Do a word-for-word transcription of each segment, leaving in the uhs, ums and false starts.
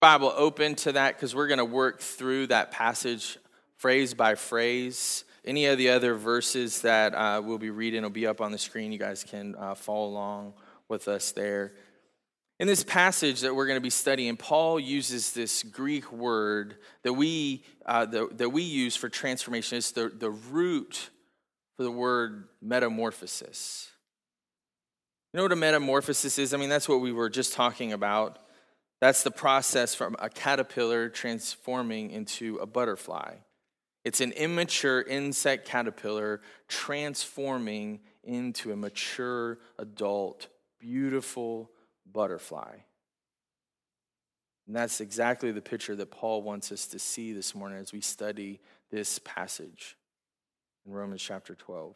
Bible open to that because we're going to work through that passage phrase by phrase. Any of the other verses that uh, we'll be reading will be up on the screen. You guys can uh, follow along with us there. In this passage that we're going to be studying, Paul uses this Greek word that we uh, the, that we use for transformation. It's the, the root for the word metamorphosis. You know what a metamorphosis is? I mean, that's what we were just talking about. That's the process from a caterpillar transforming into a butterfly. It's an immature insect caterpillar transforming into a mature, adult, beautiful butterfly. And that's exactly the picture that Paul wants us to see this morning as we study this passage in Romans chapter twelve.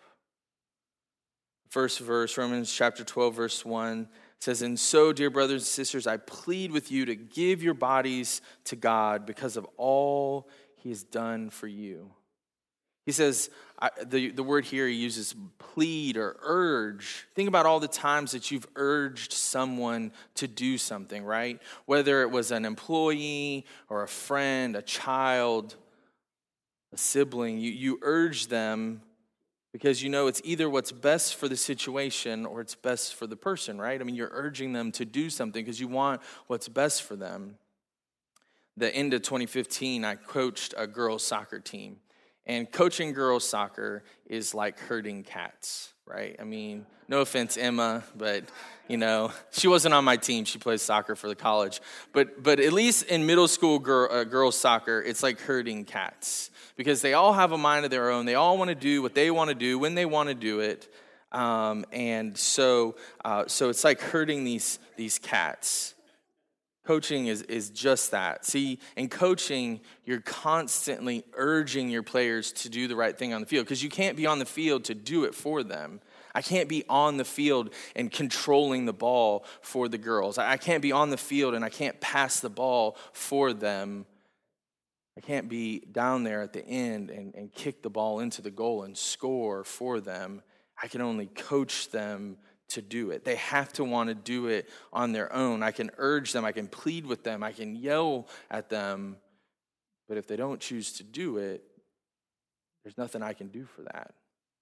First verse, Romans chapter twelve, verse one, says, "And so, dear brothers and sisters, I plead with you to give your bodies to God because of all he has done for you." He says, I, the, the word here he uses plead or urge. Think about all the times that you've urged someone to do something, right? Whether it was an employee or a friend, a child, a sibling, you, you urge them because you know it's either what's best for the situation or it's best for the person, right? I mean, you're urging them to do something because you want what's best for them. The end of twenty fifteen, I coached a girls' soccer team. And coaching girls soccer is like herding cats, right? I mean, no offense, Emma, but, you know, she wasn't on my team. She plays soccer for the college. But but at least in middle school girl, uh, girls soccer, it's like herding cats because they all have a mind of their own. They all want to do what they want to do when they want to do it. Um, and so uh, so it's like herding these, these cats. Coaching is, is just that. See, in coaching, you're constantly urging your players to do the right thing on the field because you can't be on the field to do it for them. I can't be on the field and controlling the ball for the girls. I can't be on the field and I can't pass the ball for them. I can't be down there at the end and, and kick the ball into the goal and score for them. I can only coach them to do it. They have to want to do it on their own. I can urge them. I can plead with them. I can yell at them. But if they don't choose to do it, there's nothing I can do for that.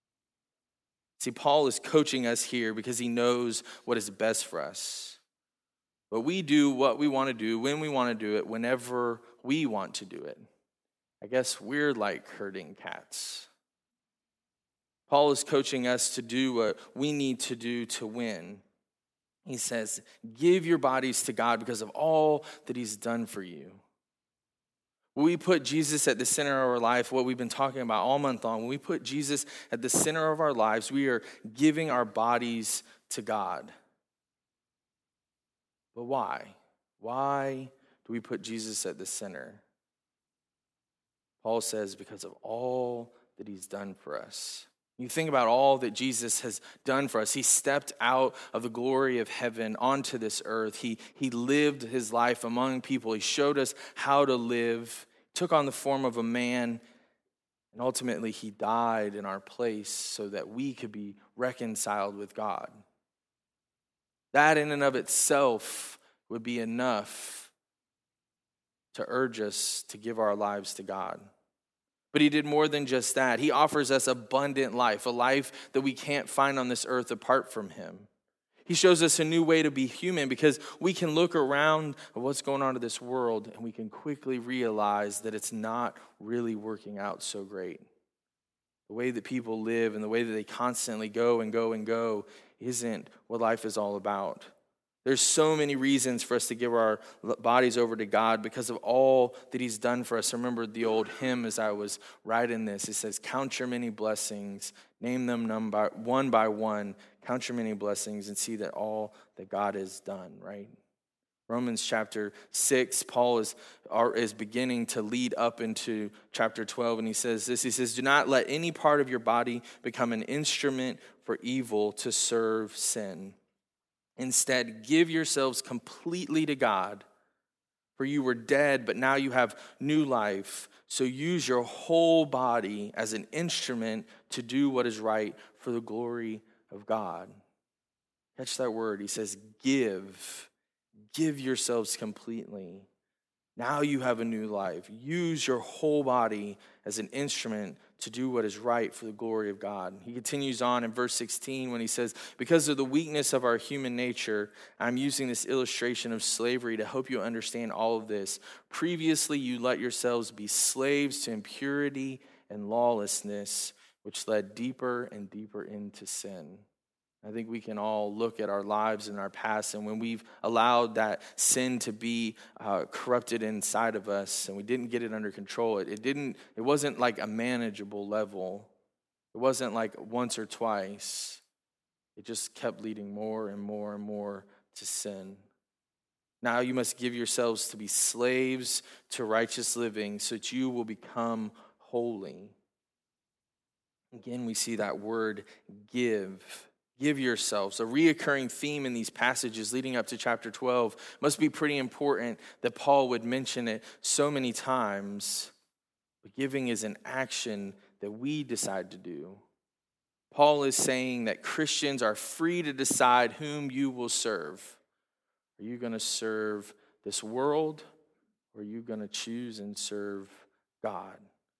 See, Paul is coaching us here because he knows what is best for us. But we do what we want to do, when we want to do it, whenever we want to do it. I guess we're like herding cats. Paul is coaching us to do what we need to do to win. He says, give your bodies to God because of all that he's done for you. When we put Jesus at the center of our life, what we've been talking about all month long, when we put Jesus at the center of our lives, we are giving our bodies to God. But why? Why do we put Jesus at the center? Paul says, because of all that he's done for us. You think about all that Jesus has done for us. He stepped out of the glory of heaven onto this earth. He, he lived his life among people. He showed us how to live, took on the form of a man, and ultimately he died in our place so that we could be reconciled with God. That in and of itself would be enough to urge us to give our lives to God. But he did more than just that. He offers us abundant life, a life that we can't find on this earth apart from him. He shows us a new way to be human because we can look around at what's going on in this world and we can quickly realize that it's not really working out so great. The way that people live and the way that they constantly go and go and go isn't what life is all about. There's so many reasons for us to give our bodies over to God because of all that he's done for us. I remember the old hymn as I was writing this. It says, count your many blessings, name them one by one, count your many blessings and see that all that God has done, right? Romans chapter six, Paul is, is beginning to lead up into chapter twelve, and he says this. He says, do not let any part of your body become an instrument for evil to serve sin. Instead, give yourselves completely to God, for you were dead, but now you have new life. So use your whole body as an instrument to do what is right for the glory of God. Catch that word. He says, give. Give yourselves completely. Now you have a new life. Use your whole body as an instrument to do what is right for the glory of God. He continues on in verse sixteen when he says, because of the weakness of our human nature, I'm using this illustration of slavery to help you understand all of this. Previously, you let yourselves be slaves to impurity and lawlessness, which led deeper and deeper into sin. I think we can all look at our lives and our past, and when we've allowed that sin to be uh, corrupted inside of us, and we didn't get it under control, it, it didn't. It wasn't like a manageable level. It wasn't like once or twice. It just kept leading more and more and more to sin. Now you must give yourselves to be slaves to righteous living, so that you will become holy. Again, we see that word give. Give yourselves. A reoccurring theme in these passages leading up to chapter twelve must be pretty important that Paul would mention it so many times. But giving is an action that we decide to do. Paul is saying that Christians are free to decide whom you will serve. Are you going to serve this world, or are you going to choose and serve God?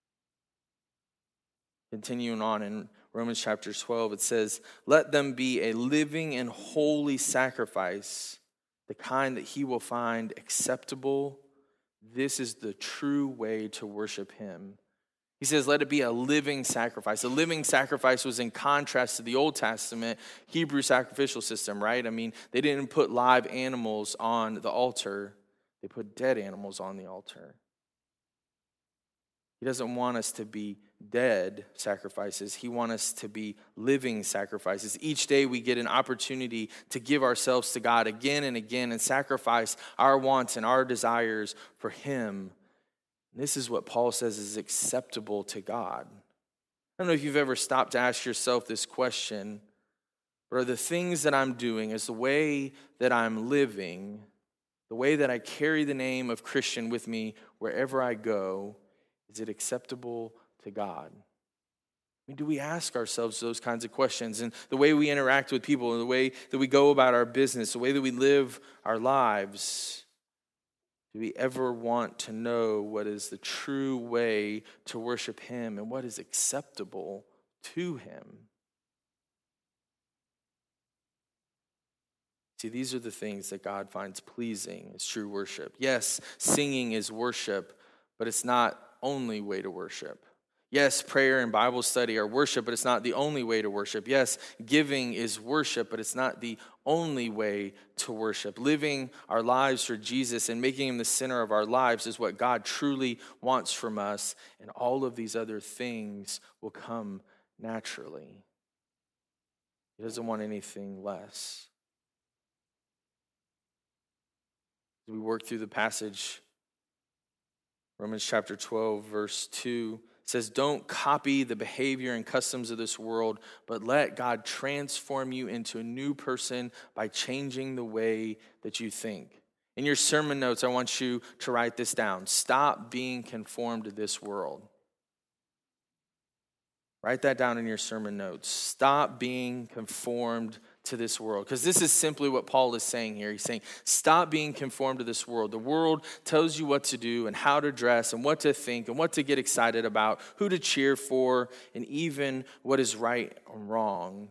Continuing on in Romans chapter twelve, it says, let them be a living and holy sacrifice, the kind that he will find acceptable. This is the true way to worship him. He says, let it be a living sacrifice. A living sacrifice was in contrast to the Old Testament Hebrew sacrificial system, right? I mean, they didn't put live animals on the altar. They put dead animals on the altar. He doesn't want us to be dead sacrifices. He wants us to be living sacrifices. Each day we get an opportunity to give ourselves to God again and again and sacrifice our wants and our desires for him. And this is what Paul says is acceptable to God. I don't know if you've ever stopped to ask yourself this question, but are the things that I'm doing, is the way that I'm living, the way that I carry the name of Christian with me wherever I go, is it acceptable to God? I mean, do we ask ourselves those kinds of questions? And the way we interact with people, and the way that we go about our business, the way that we live our lives, do we ever want to know what is the true way to worship him and what is acceptable to him? See, these are the things that God finds pleasing as true worship. Yes, singing is worship, but it's not only way to worship. Yes, prayer and Bible study are worship, but it's not the only way to worship. Yes, giving is worship, but it's not the only way to worship. Living our lives for Jesus and making him the center of our lives is what God truly wants from us, and all of these other things will come naturally. He doesn't want anything less. As we work through the passage, Romans chapter twelve, verse two says, don't copy the behavior and customs of this world, but let God transform you into a new person by changing the way that you think. In your sermon notes, I want you to write this down. Stop being conformed to this world. Write that down in your sermon notes. Stop being conformed to this world. Because this is simply what Paul is saying here. He's saying, stop being conformed to this world. The world tells you what to do and how to dress and what to think and what to get excited about, who to cheer for, and even what is right or wrong.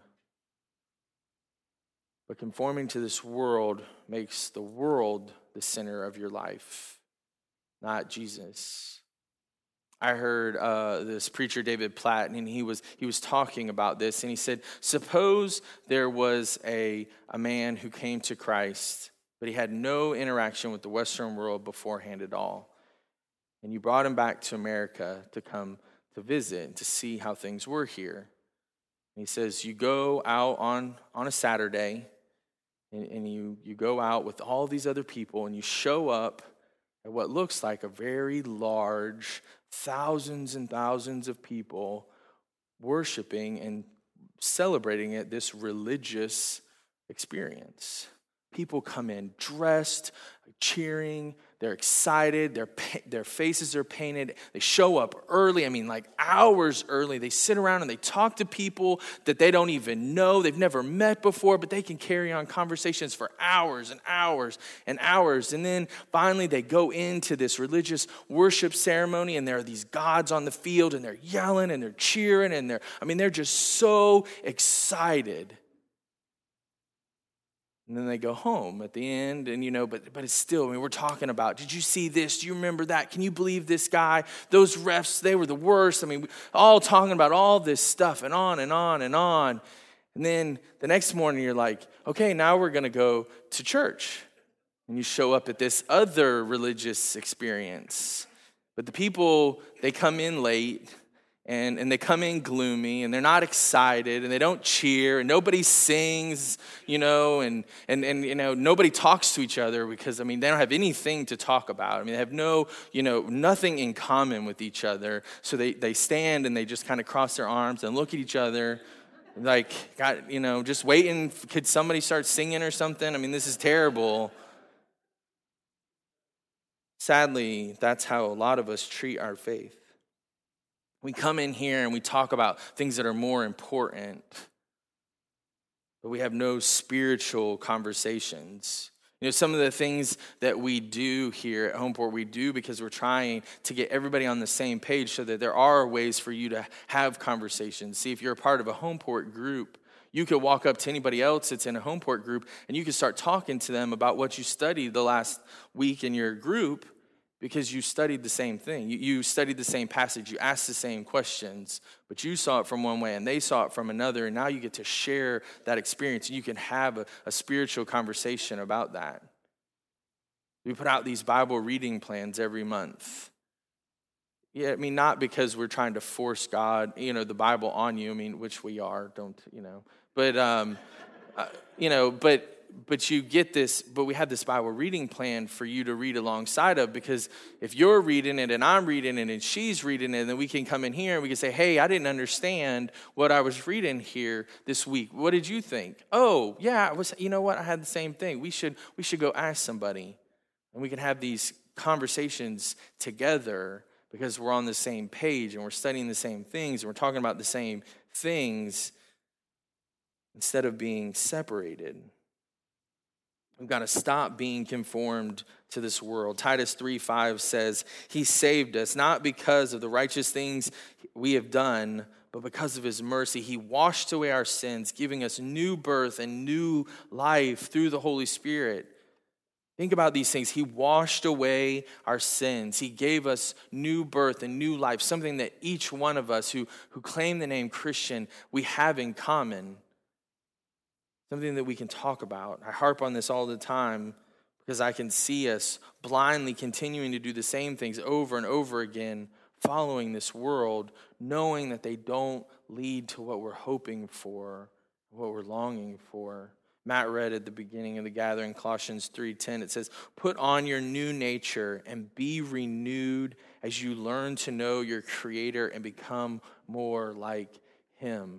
But conforming to this world makes the world the center of your life, not Jesus. I heard uh, this preacher, David Platt, and he was he was talking about this, and he said, suppose there was a, a man who came to Christ, but he had no interaction with the Western world beforehand at all. And you brought him back to America to come to visit and to see how things were here. And he says, you go out on, on a Saturday, and, and you, you go out with all these other people, and you show up at what looks like a very large, thousands and thousands of people worshiping and celebrating it, this religious experience. People come in dressed, cheering, They're excited. Their, their faces are painted. They show up early. I mean, like hours early. They sit around and they talk to people that they don't even know. They've never met before, but they can carry on conversations for hours and hours and hours. And then finally they go into this religious worship ceremony, and there are these gods on the field, and they're yelling and they're cheering, and they're, I mean, they're just so excited. And then they go home at the end, and you know, but but it's still, I mean, we're talking about, did you see this? Do you remember that? Can you believe this guy? Those refs, they were the worst. I mean, all talking about all this stuff and on and on and on. And then the next morning you're like, okay, now we're going to go to church. And you show up at this other religious experience. But the people, they come in late. And and they come in gloomy, and they're not excited, and they don't cheer, and nobody sings, you know, and, and, and you know, nobody talks to each other because, I mean, they don't have anything to talk about. I mean, they have no, you know, nothing in common with each other. So they, they stand, and they just kind of cross their arms and look at each other like, God, you know, just waiting. Could somebody start singing or something? I mean, this is terrible. Sadly, that's how a lot of us treat our faith. We come in here and we talk about things that are more important, but we have no spiritual conversations. You know, some of the things that we do here at Homeport, we do because we're trying to get everybody on the same page so that there are ways for you to have conversations. See, if you're a part of a Homeport group, you could walk up to anybody else that's in a Homeport group, and you could start talking to them about what you studied the last week in your group, because you studied the same thing. You, you studied the same passage. You asked the same questions, but you saw it from one way and they saw it from another, and now you get to share that experience. You can have a, a spiritual conversation about that. We put out these Bible reading plans every month. Yeah, I mean, not because we're trying to force God, you know, the Bible on you. I mean, which we are, don't, you know. But, um, uh, you know, but... But you get this, but we have this Bible reading plan for you to read alongside of, because if you're reading it and I'm reading it and she's reading it, then we can come in here and we can say, hey, I didn't understand what I was reading here this week. What did you think? Oh, yeah, I was, you know what? I had the same thing. We should we should go ask somebody. And we can have these conversations together because we're on the same page and we're studying the same things and we're talking about the same things instead of being separated. We've got to stop being conformed to this world. Titus three five says, he saved us, not because of the righteous things we have done, but because of his mercy. He washed away our sins, giving us new birth and new life through the Holy Spirit. Think about these things. He washed away our sins. He gave us new birth and new life, something that each one of us who, who claim the name Christian, we have in common. Something that we can talk about. I harp on this all the time because I can see us blindly continuing to do the same things over and over again, following this world, knowing that they don't lead to what we're hoping for, what we're longing for. Matt read at the beginning of the gathering, Colossians three ten, it says, put on your new nature and be renewed as you learn to know your Creator and become more like Him.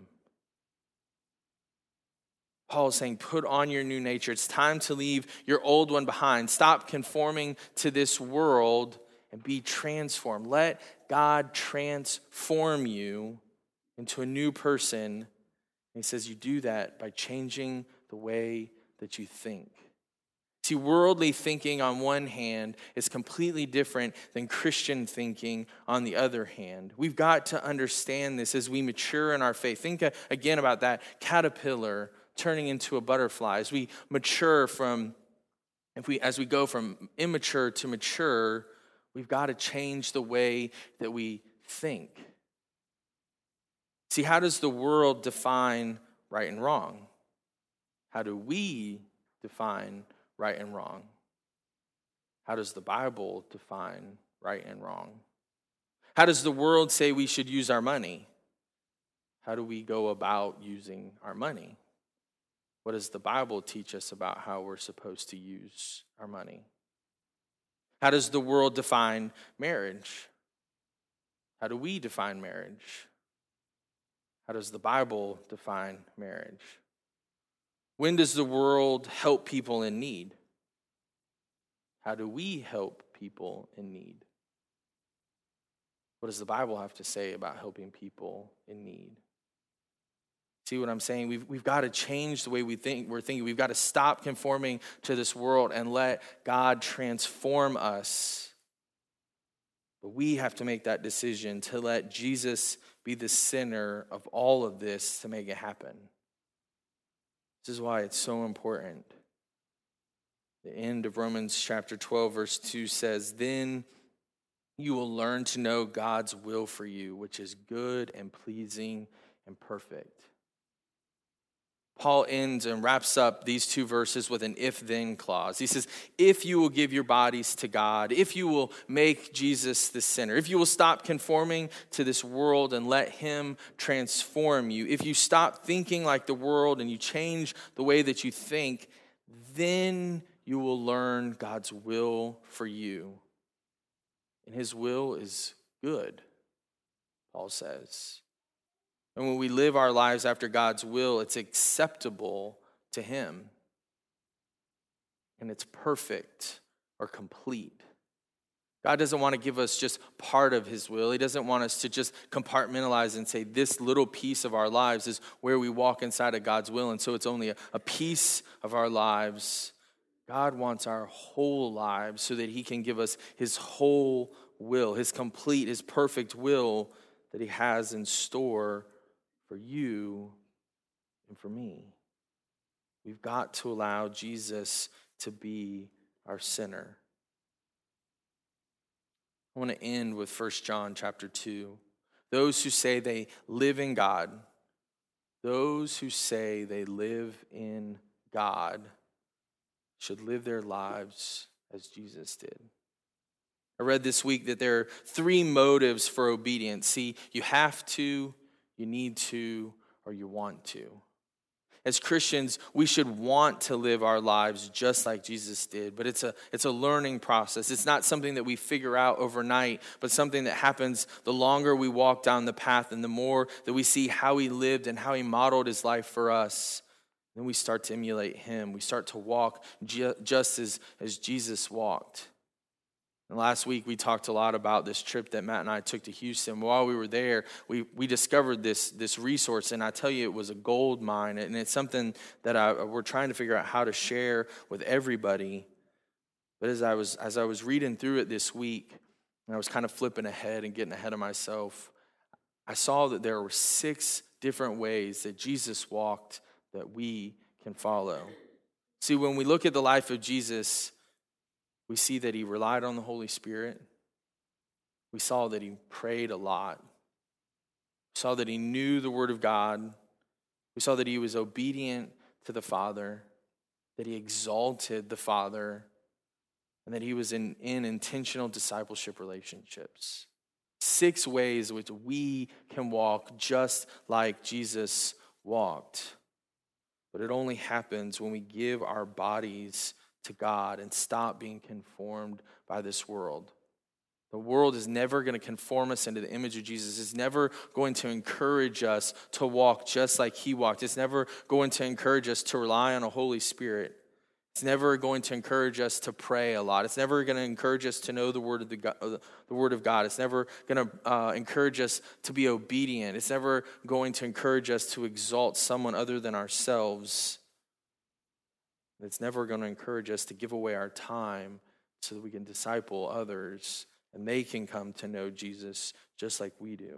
Paul is saying, put on your new nature. It's time to leave your old one behind. Stop conforming to this world and be transformed. Let God transform you into a new person. And he says you do that by changing the way that you think. See, worldly thinking on one hand is completely different than Christian thinking on the other hand. We've got to understand this as we mature in our faith. Think again about that caterpillar turning into a butterfly. As we mature from, if we as we go from immature to mature, we've got to change the way that we think. See, how does the world define right and wrong? How do we define right and wrong? How does the Bible define right and wrong? How does the world say we should use our money? How do we go about using our money? What does the Bible teach us about how we're supposed to use our money? How does the world define marriage? How do we define marriage? How does the Bible define marriage? When does the world help people in need? How do we help people in need. What does the Bible have to say about helping people in need? See what I'm saying? We've, we've got to change the way we think. We're thinking. We've got to stop conforming to this world and let God transform us. But we have to make that decision to let Jesus be the center of all of this to make it happen. This is why it's so important. The end of Romans chapter twelve, verse two says, "Then you will learn to know God's will for you, which is good and pleasing and perfect." Paul ends and wraps up these two verses with an if-then clause. He says, if you will give your bodies to God, if you will make Jesus the center, if you will stop conforming to this world and let him transform you, if you stop thinking like the world and you change the way that you think, then you will learn God's will for you. And his will is good, Paul says. And when we live our lives after God's will, it's acceptable to him. And it's perfect or complete. God doesn't want to give us just part of his will. He doesn't want us to just compartmentalize and say this little piece of our lives is where we walk inside of God's will. And so it's only a, a piece of our lives. God wants our whole lives so that he can give us his whole will, his complete, his perfect will that he has in store for you and for me. We've got to allow Jesus to be our center. I want to end with First John chapter two. Those who say they live in God, those who say they live in God should live their lives as Jesus did. I read this week that there are three motives for obedience. See, you have to, you need to, or you want to. As Christians, we should want to live our lives just like Jesus did, but it's a it's a learning process. It's not something that we figure out overnight, but something that happens the longer we walk down the path and the more that we see how he lived and how he modeled his life for us. Then we start to emulate him. We start to walk ju- just as, as Jesus walked. And last week, we talked a lot about this trip that Matt and I took to Houston. While we were there, we, we discovered this, this resource, and I tell you, it was a gold mine, and it's something that I, we're trying to figure out how to share with everybody. But as I was as I was reading through it this week, and I was kind of flipping ahead and getting ahead of myself, I saw that there were six different ways that Jesus walked that we can follow. See, when we look at the life of Jesus, we see that he relied on the Holy Spirit. We saw that he prayed a lot. We saw that he knew the Word of God. We saw that he was obedient to the Father, that he exalted the Father, and that he was in, in intentional discipleship relationships. Six ways in which we can walk just like Jesus walked. But it only happens when we give our bodies to God and stop being conformed by this world. The world is never going to conform us into the image of Jesus. It's never going to encourage us to walk just like he walked. It's never going to encourage us to rely on a Holy Spirit. It's never going to encourage us to pray a lot. It's never going to encourage us to know the word of the God, the word of God. It's never going to uh, encourage us to be obedient. It's never going to encourage us to exalt someone other than ourselves. It's never going to encourage us to give away our time so that we can disciple others and they can come to know Jesus just like we do.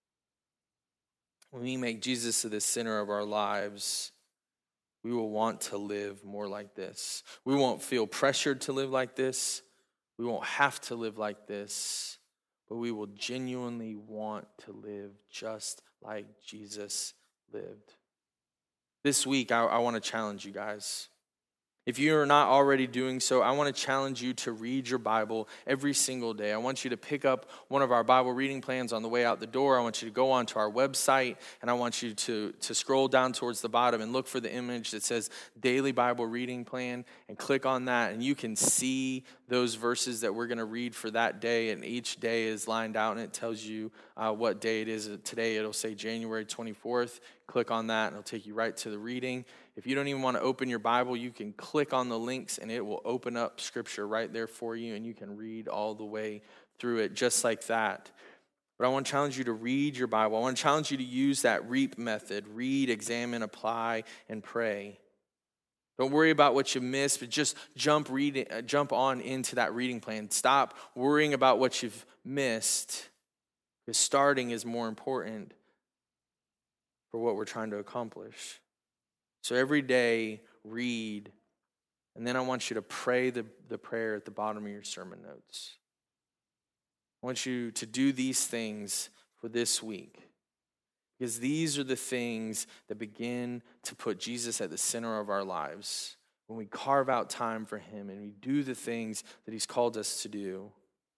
When we make Jesus the center of our lives, we will want to live more like this. We won't feel pressured to live like this. We won't have to live like this, but we will genuinely want to live just like Jesus lived. This week, I, I want to challenge you guys. If you are not already doing so, I want to challenge you to read your Bible every single day. I want you to pick up one of our Bible reading plans on the way out the door. I want you to go onto our website, and I want you to, to scroll down towards the bottom and look for the image that says Daily Bible Reading Plan, and click on that, and you can see those verses that we're going to read for that day, and each day is lined out and it tells you uh, what day it is. Today it'll say January twenty-fourth. Click on that and it'll take you right to the reading. If you don't even want to open your Bible, you can click on the links and it will open up Scripture right there for you, and you can read all the way through it just like that. But I want to challenge you to read your Bible. I want to challenge you to use that REAP method. Read, examine, apply, and pray. Don't worry about what you missed, but just jump reading, jump on into that reading plan. Stop worrying about what you've missed, because starting is more important for what we're trying to accomplish. So every day, read, and then I want you to pray the, the prayer at the bottom of your sermon notes. I want you to do these things for this week, because these are the things that begin to put Jesus at the center of our lives. When we carve out time for him and we do the things that he's called us to do,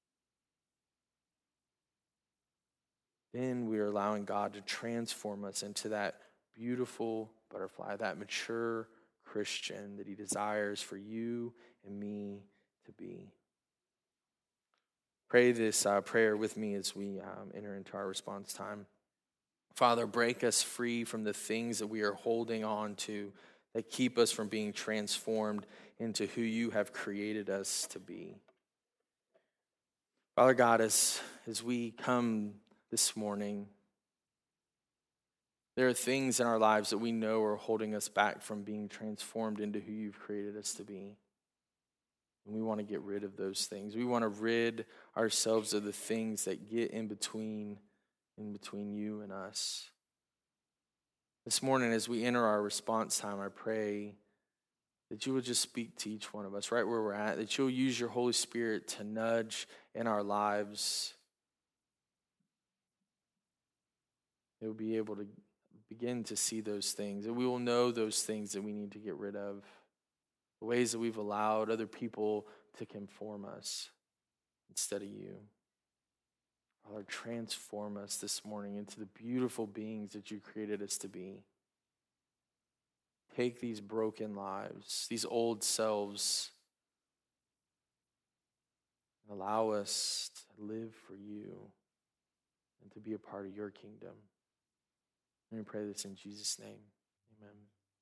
then we are allowing God to transform us into that beautiful butterfly, that mature Christian that he desires for you and me to be. Pray this uh, prayer with me as we um, enter into our response time. Father, break us free from the things that we are holding on to that keep us from being transformed into who you have created us to be. Father God, as, as we come this morning, there are things in our lives that we know are holding us back from being transformed into who you've created us to be. And we want to get rid of those things. We want to rid ourselves of the things that get in between, in between you and us. This morning, as we enter our response time, I pray that you will just speak to each one of us right where we're at, that you'll use your Holy Spirit to nudge in our lives. That we'll be able to begin to see those things, that we will know those things that we need to get rid of. The ways that we've allowed other people to conform us instead of you. Father, transform us this morning into the beautiful beings that you created us to be. Take these broken lives, these old selves, and allow us to live for you and to be a part of your kingdom. Let me pray this in Jesus' name. Amen.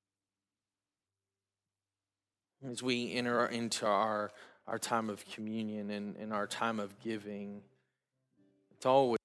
As we enter into our, our time of communion and, and our time of giving, it's always